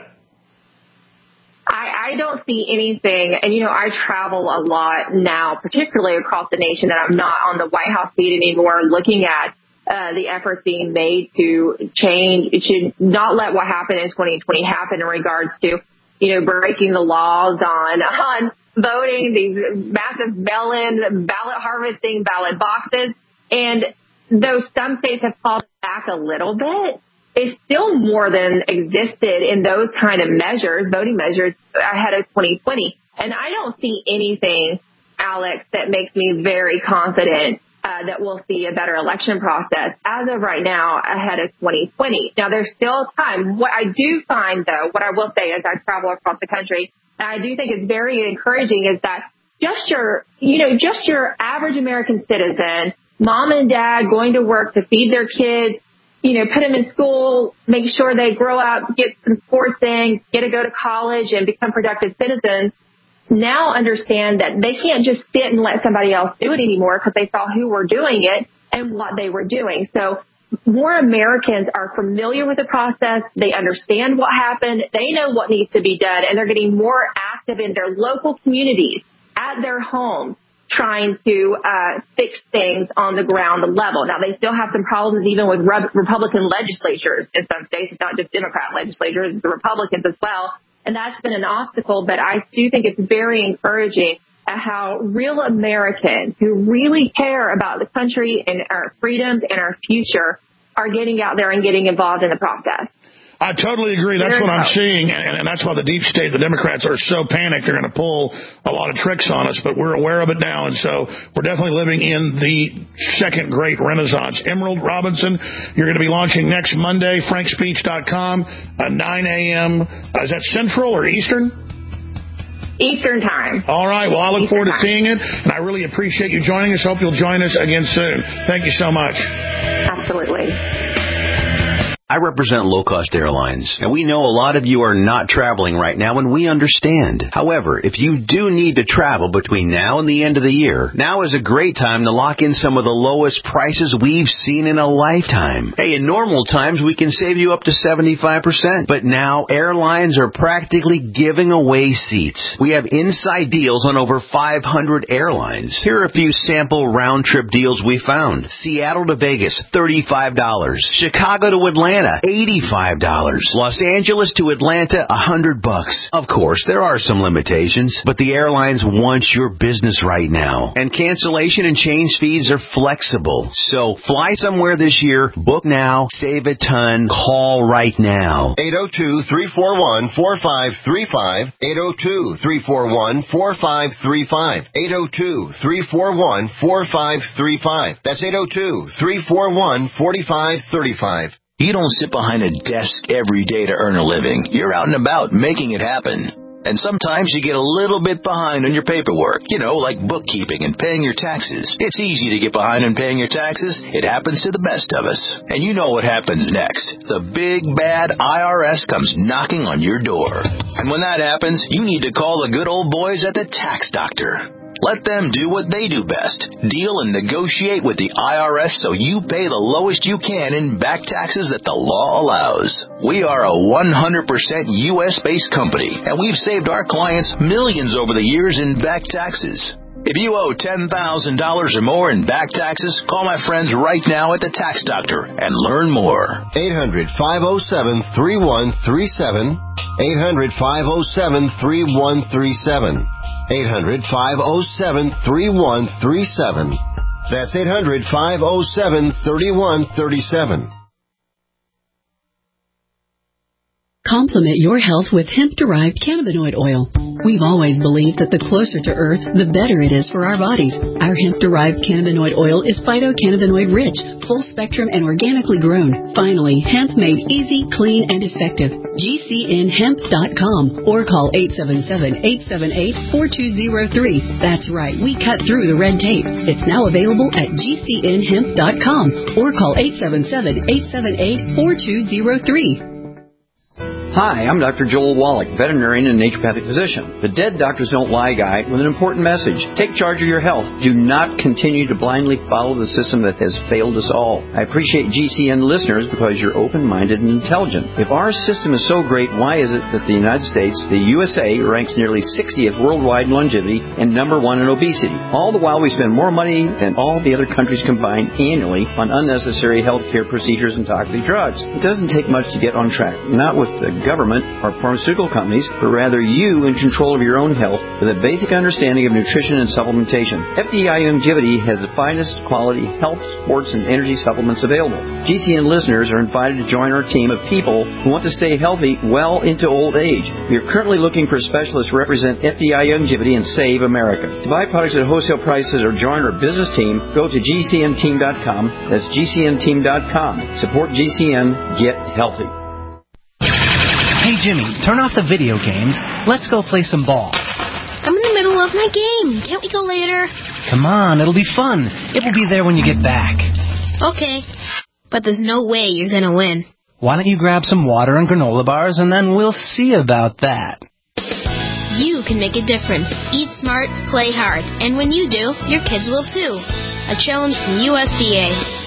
I, I don't see anything, and you know, I travel a lot now, particularly across the nation, that I'm not on the White House feed anymore, looking at uh, the efforts being made to change. It should not let what happened in twenty twenty happen in regards to, you know, breaking the laws on on voting, these massive mail-in, ballot harvesting, ballot boxes, and though some states have fallen back a little bit, it's still more than existed in those kind of measures, voting measures ahead of twenty twenty. And I don't see anything, Alex, that makes me very confident uh, that we'll see a better election process as of right now ahead of twenty twenty. Now, there's still time. What I do find, though, what I will say as I travel across the country, and I do think is very encouraging, is that just your, you know, just your average American citizen, mom and dad going to work to feed their kids, you know, put them in school, make sure they grow up, get some sports in, get to go to college and become productive citizens, now understand that they can't just sit and let somebody else do it anymore because they saw who were doing it and what they were doing. So more Americans are familiar with the process. They understand what happened. They know what needs to be done, and they're getting more active in their local communities, at their homes, trying to uh, fix things on the ground level. Now, they still have some problems even with Re- Republican legislatures in some states. It's not just Democrat legislatures, it's the Republicans as well. And that's been an obstacle, but I do think it's very encouraging at how real Americans who really care about the country and our freedoms and our future are getting out there and getting involved in the process. I totally agree. That's what I'm seeing, and, and that's why the deep state, the Democrats, are so panicked. They're going to pull a lot of tricks on us, but we're aware of it now, and so we're definitely living in the second great renaissance. Emerald Robinson, you're going to be launching next Monday, frank speech dot com, uh, nine a.m. Uh, is that Central or Eastern? Eastern time. All right. Well, I look Eastern forward to time. seeing it, and I really appreciate you joining us. Hope you'll join us again soon. Thank you so much. Absolutely. I represent low-cost airlines, and we know a lot of you are not traveling right now, and we understand. However, if you do need to travel between now and the end of the year, now is a great time to lock in some of the lowest prices we've seen in a lifetime. Hey, in normal times, we can save you up to seventy-five percent, but now airlines are practically giving away seats. We have inside deals on over five hundred airlines. Here are a few sample round-trip deals we found. Seattle to Vegas, thirty-five dollars. Chicago to Atlanta, eighty-five dollars. Los Angeles to Atlanta, one hundred bucks. Of course, there are some limitations, but the airlines want your business right now. And cancellation and change fees are flexible. So fly somewhere this year, book now, save a ton, call right now. eight oh two, three four one, four five three five. eight oh two, three four one, four five three five. eight oh two, three four one, four five three five. That's eight oh two, three four one, four five three five. You don't sit behind a desk every day to earn a living. You're out and about making it happen. And sometimes you get a little bit behind on your paperwork, you know, like bookkeeping and paying your taxes. It's easy to get behind on paying your taxes. It happens to the best of us. And you know what happens next. The big bad I R S comes knocking on your door. And when that happens, you need to call the good old boys at the Tax Doctor. Let them do what they do best. Deal and negotiate with the I R S so you pay the lowest you can in back taxes that the law allows. We are a one hundred percent U S-based company, and we've saved our clients millions over the years in back taxes. If you owe ten thousand dollars or more in back taxes, call my friends right now at the Tax Doctor and learn more. eight hundred, five oh seven, three one three seven. eight hundred, five oh seven, three one three seven. eight hundred, five oh seven, three one three seven. That's eight hundred, five oh seven, three one three seven. Complement your health with hemp-derived cannabinoid oil. We've always believed that the closer to Earth, the better it is for our bodies. Our hemp-derived cannabinoid oil is phytocannabinoid-rich, full-spectrum, and organically grown. Finally, hemp made easy, clean, and effective. G C N hemp dot com or call eight seven seven, eight seven eight, four two zero three. That's right, we cut through the red tape. It's now available at G C N hemp dot com or call eight seven seven, eight seven eight, four two zero three. Hi, I'm Doctor Joel Wallach, veterinarian and naturopathic physician. The Dead Doctors Don't Lie guy with an important message. Take charge of your health. Do not continue to blindly follow the system that has failed us all. I appreciate G C N listeners because you're open-minded and intelligent. If our system is so great, why is it that the United States, the U S A, ranks nearly sixtieth worldwide in longevity and number one in obesity? All the while we spend more money than all the other countries combined annually on unnecessary health care procedures and toxic drugs. It doesn't take much to get on track. Not with the government or pharmaceutical companies, but rather you in control of your own health with a basic understanding of nutrition and supplementation. F D I Longevity has the finest quality health, sports, and energy supplements available. G C N listeners are invited to join our team of people who want to stay healthy well into old age. We are currently looking for specialists to represent F D I Longevity and Save America. To buy products at wholesale prices or join our business team, go to G C N team dot com. That's G C N team dot com. Support G C N. Get healthy. Hey, Jimmy, turn off the video games. Let's go play some ball. I'm in the middle of my game. Can't we go later? Come on, it'll be fun. It will be there when you get back. Okay, but there's no way you're going to win. Why don't you grab some water and granola bars, and then we'll see about that. You can make a difference. Eat smart, play hard. And when you do, your kids will too. A challenge from U S D A.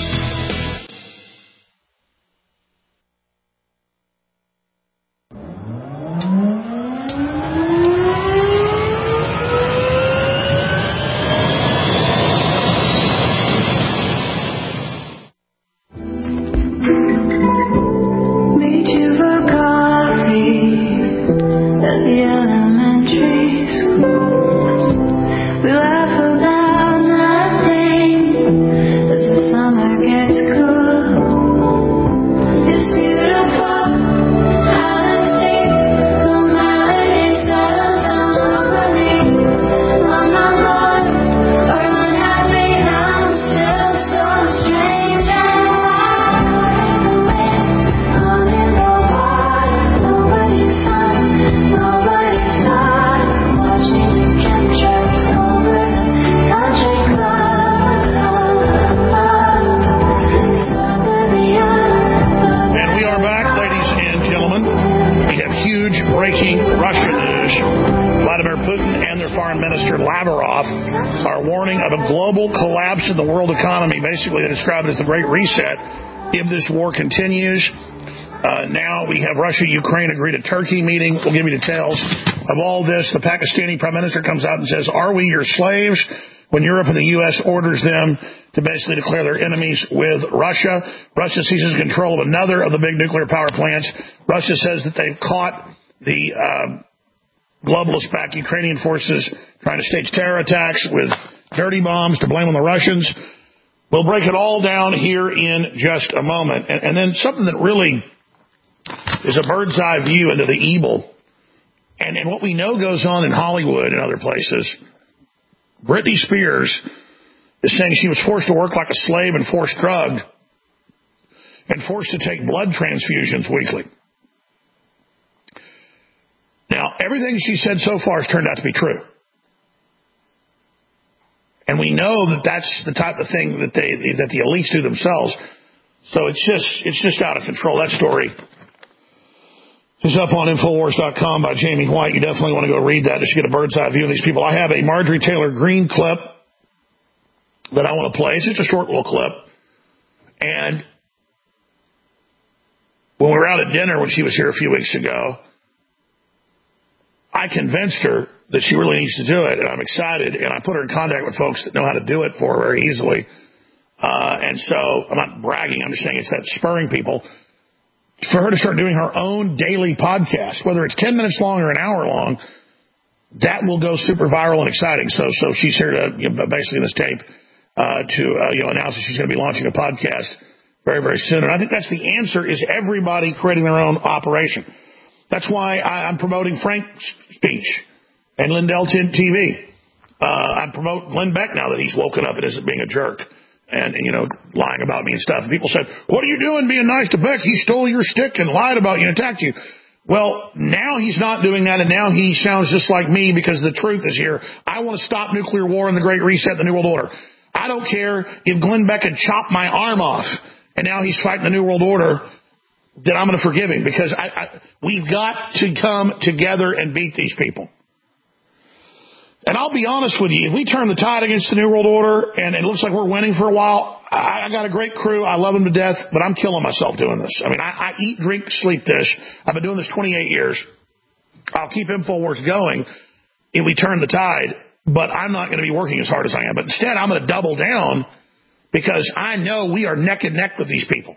In the world economy, basically they describe it as the Great Reset. If this war continues, uh, now we have Russia, Ukraine agreed a Turkey meeting. We'll give you details of all this. The Pakistani Prime Minister comes out and says, "Are we your slaves?" when Europe and the U S orders them to basically declare their enemies with Russia. Russia seizes control of another of the big nuclear power plants. Russia says that they've caught the uh, globalist-backed Ukrainian forces trying to stage terror attacks with dirty bombs to blame on the Russians. We'll break it all down here in just a moment. And, and then something that really is a bird's eye view into the evil and, and what we know goes on in Hollywood and other places. Britney Spears is saying she was forced to work like a slave and forced drugged and forced to take blood transfusions weekly. Now, everything she said so far has turned out to be true. And we know that that's the type of thing that they that the elites do themselves. So it's just it's just out of control. That story is up on Infowars dot com by Jamie White. You definitely want to go read that just to get a bird's eye view of these people. I have a Marjorie Taylor Greene clip that I want to play. It's just a short little clip. And when we were out at dinner when she was here a few weeks ago, I convinced her that she really needs to do it, and I'm excited, and I put her in contact with folks that know how to do it for her very easily. Uh, and so I'm not bragging. I'm just saying it's that spurring people for her to start doing her own daily podcast, whether it's ten minutes long or an hour long. That will go super viral and exciting. So, so she's here to, you know, basically in this tape uh, to uh, you know announce that she's going to be launching a podcast very, very soon. And I think that's the answer: is everybody creating their own operation. That's why I, I'm promoting Frank's speech and Lindell T V. Uh, I promote Glenn Beck now that he's woken up and isn't being a jerk and, and, you know, lying about me and stuff. And people said, what are you doing being nice to Beck? He stole your stick and lied about you and attacked you. Well, now he's not doing that, and now he sounds just like me because the truth is here. I want to stop nuclear war and the Great Reset, the New World Order. I don't care if Glenn Beck had chopped my arm off and now he's fighting the New World Order, that I'm going to forgive him, because I, I, we've got to come together and beat these people. And I'll be honest with you, if we turn the tide against the New World Order and it looks like we're winning for a while, I, I got a great crew. I love them to death, but I'm killing myself doing this. I mean, I, I eat, drink, sleep this. I've been doing this twenty-eight years. I'll keep InfoWars going if we turn the tide, but I'm not going to be working as hard as I am. But instead, I'm going to double down because I know we are neck and neck with these people.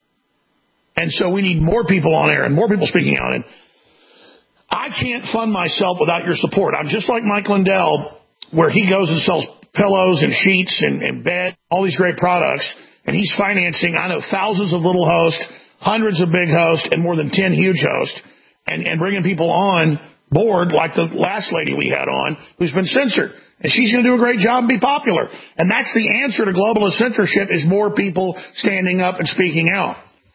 And so we need more people on air and more people speaking out. And I can't fund myself without your support. I'm just like Mike Lindell, where he goes and sells pillows and sheets and, and bed, all these great products. And he's financing, I know, thousands of little hosts, hundreds of big hosts, and more than ten huge hosts, and, and bringing people on board like the last lady we had on who's been censored. And she's going to do a great job and be popular. And that's the answer to globalist censorship, is more people standing up and speaking out.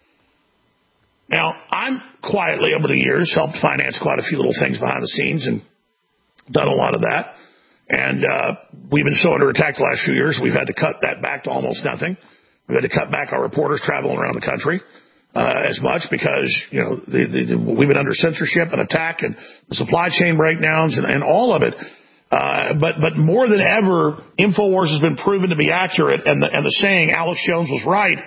Now, I'm quietly, over the years, helped finance quite a few little things behind the scenes and done a lot of that. And uh, we've been so under attack the last few years, we've had to cut that back to almost nothing. We've had to cut back our reporters traveling around the country uh, as much because, you know, the, the, the, we've been under censorship and attack and the supply chain breakdowns and, and all of it. Uh, but but more than ever, InfoWars has been proven to be accurate, and the, and the saying, Alex Jones was right,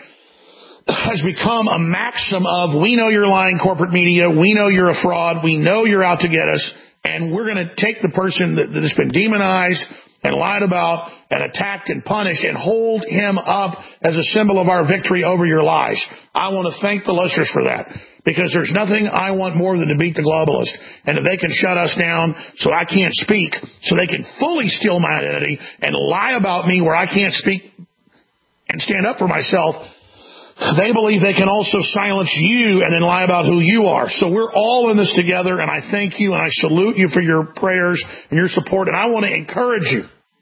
has become a maxim of, we know you're lying, corporate media, we know you're a fraud, we know you're out to get us, and we're going to take the person that, that has been demonized and lied about and attacked and punished and hold him up as a symbol of our victory over your lies. I want to thank the listeners for that, because there's nothing I want more than to beat the globalists. And if they can shut us down so I can't speak, so they can fully steal my identity and lie about me where I can't speak and stand up for myself, they believe they can also silence you and then lie about who you are. So we're all in this together, and I thank you and I salute you for your prayers and your support. And I want to encourage you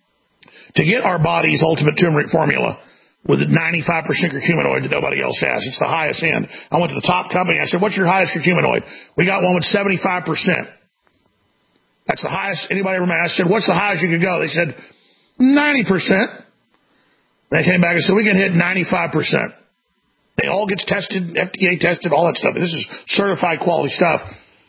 to get our body's ultimate turmeric formula with a ninety-five percent curcuminoid that nobody else has. It's the highest end. I went to the top company. I said, what's your highest curcuminoid? We got one with seventy-five percent. That's the highest anybody ever made. I said, what's the highest you could go? They said, ninety percent. They came back and said, we can hit ninety-five percent. It all gets tested, F D A tested, all that stuff. This is certified quality stuff.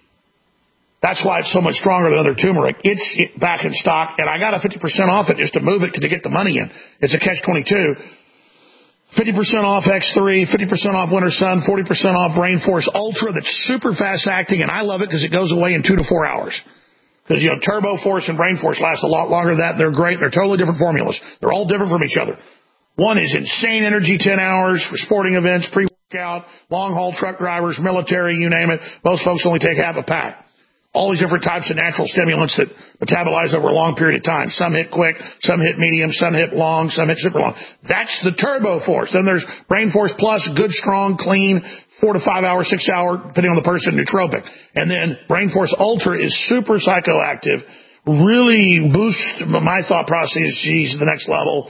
That's why it's so much stronger than other turmeric. It's back in stock, and I got a fifty percent off it just to move it to get the money in. It's a catch twenty-two. fifty percent off X three, fifty percent off Winter Sun, forty percent off Brain Force Ultra that's super fast acting, and I love it because it goes away in two to four hours. Because, you know, Turbo Force and Brain Force last a lot longer than that. They're great. They're totally different formulas. They're all different from each other. One is insane energy, ten hours for sporting events, pre-workout, long-haul truck drivers, military, you name it. Most folks only take half a pack. All these different types of natural stimulants that metabolize over a long period of time. Some hit quick, some hit medium, some hit long, some hit super long. That's the Turbo Force. Then there's Brain Force Plus, good, strong, clean, four to five hour, six hour, depending on the person, nootropic. And then Brain Force Ultra is super psychoactive, really boosts my thought processes to the next level.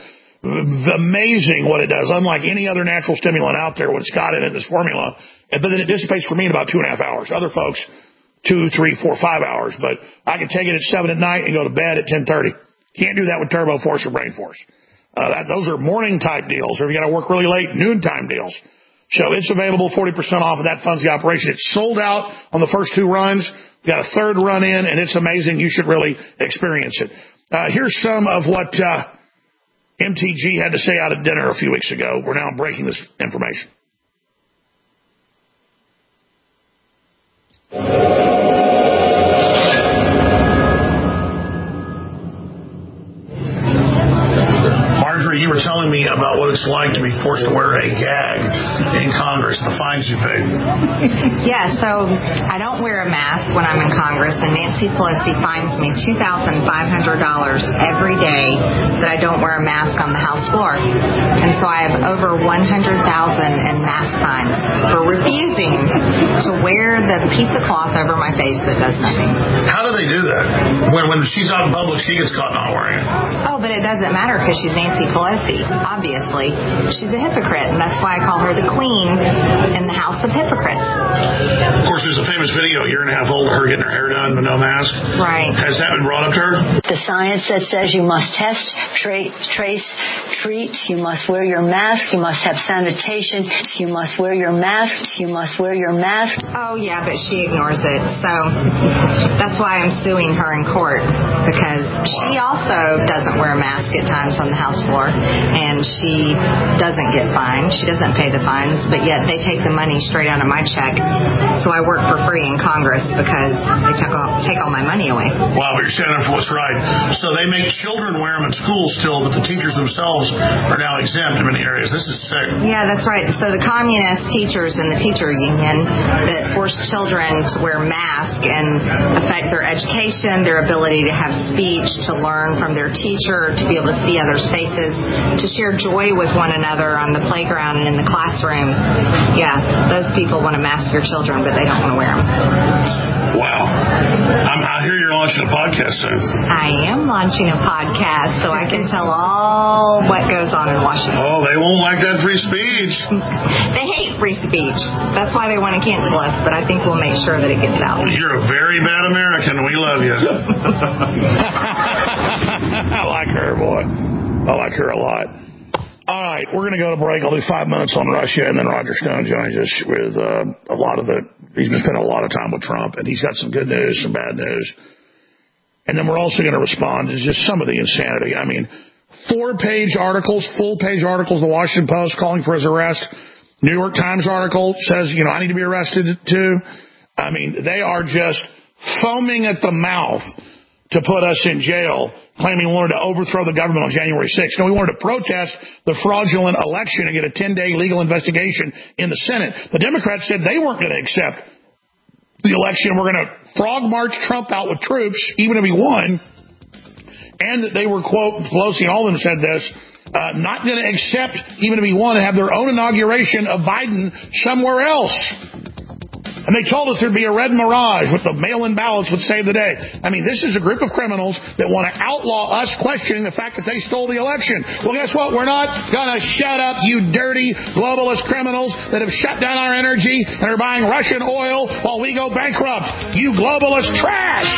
Amazing what it does, unlike any other natural stimulant out there when it's got it in this formula. But then it dissipates for me in about two and a half hours. Other folks, two, three, four, five hours. But I can take it at seven at night and go to bed at ten thirty. Can't do that with Turbo Force or Brain Force. Uh, that, those are morning type deals, or if you got to work really late, noon time deals. So it's available forty percent off, and that funds the operation. It's sold out on the first two runs. We got a third run in, and it's amazing. You should really experience it. Uh, here's some of what uh, M T G had to say out at dinner a few weeks ago. We're now breaking this information. Marjorie, you were telling me about what it's like to be forced to wear a gag in Congress, the fines you pay. Yeah, so I don't wear a mask when I'm in Congress, and Nancy Pelosi fines me two thousand five hundred dollars every day that I don't wear a mask on the House floor. And so I have over one hundred thousand dollars in mask fines for refusing to wear the piece of cloth over my face that does nothing. How do they do that? When, when she's out in public, she gets caught not wearing it. Oh, but it doesn't matter because she's Nancy Pelosi, obviously. She's a hypocrite, and that's why I call her the queen in the House of Hypocrites. Of course, there's a famous video a year and a half old of her getting her hair done with no mask. Right. Has that been brought up to her? The science that says you must test, tra- trace, treat, you must wear your mask, you must have sanitation, you must wear your mask, you must wear your mask. Oh, yeah, but she ignores it. So that's why I'm suing her in court, because she also doesn't wear a mask at times on the House floor, and she doesn't get fined. She doesn't pay the fines, but yet they take the money straight out of my check. So I work for free in Congress because they take all, take all my money away. Wow, but you're standing up for what's right. So they make children wear them in schools still, but the teachers themselves are now exempt in many areas. This is sick. Yeah, that's right. So the communist teachers and the teacher union that force children to wear masks and affect their education, their ability to have speech, to learn from their teacher, to be able to see others' faces, to share joy with one another on the playground and in the classroom. Yeah, those people want to mask your children, but they don't want to wear them. Wow. I'm, I hear you're launching a podcast soon. I am launching a podcast, so I can tell all what goes on in Washington. Oh, they won't like that free speech. They hate free speech. That's why they want to cancel us, but I think we'll make sure that it gets out. You're a very bad American. We love you. I like her, boy. I like her a lot. All right, we're going to go to break. I'll do five minutes on Russia, and then Roger Stone joins us with uh, a lot of the... He's been spending a lot of time with Trump, and he's got some good news, some bad news. And then we're also going to respond to just some of the insanity. I mean, four-page articles, full-page articles, the Washington Post calling for his arrest. New York Times article says, you know, I need to be arrested too. I mean, they are just foaming at the mouth to put us in jail, claiming we wanted to overthrow the government on January sixth. No, we wanted to protest the fraudulent election and get a ten-day legal investigation in the Senate. The Democrats said they weren't going to accept the election. We're going to frog march Trump out with troops, even if he won. And that they were, quote, Pelosi and all of them said this, uh, not going to accept, even if he won, and have their own inauguration of Biden somewhere else. And they told us there'd be a red mirage with the mail-in ballots would save the day. I mean, this is a group of criminals that want to outlaw us questioning the fact that they stole the election. Well, guess what? We're not going to shut up, you dirty globalist criminals that have shut down our energy and are buying Russian oil while we go bankrupt. You globalist trash!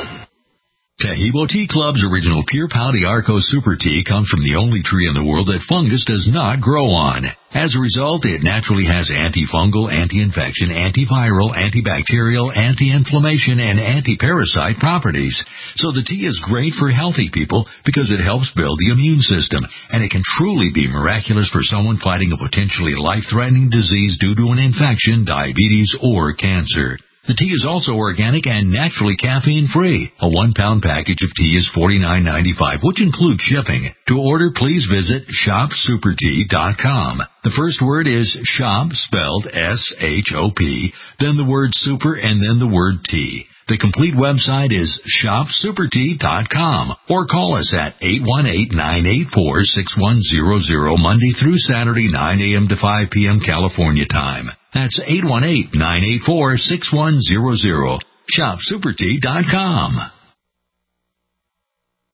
Tahibo Tea Club's original Pure Pau Arco Super Tea comes from the only tree in the world that fungus does not grow on. As a result, it naturally has antifungal, anti-infection, antiviral, antibacterial, anti-inflammation, and anti-parasite properties. So the tea is great for healthy people because it helps build the immune system, and it can truly be miraculous for someone fighting a potentially life-threatening disease due to an infection, diabetes, or cancer. The tea is also organic and naturally caffeine-free. A one-pound package of tea is forty-nine ninety-five, which includes shipping. To order, please visit shop super tea dot com. The first word is shop, spelled S H O P, then the word super, and then the word tea. The complete website is shop super tea dot com, or call us at eight one eight, nine eight four, six one zero zero Monday through Saturday, nine a.m. to five p.m. California time. That's eight one eight, nine eight four, six one zero zero. shop super tea dot com.